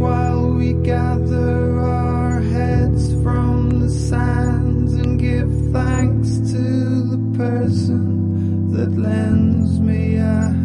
while we gather our heads from the sands and give thanks to the person that lends me a hand.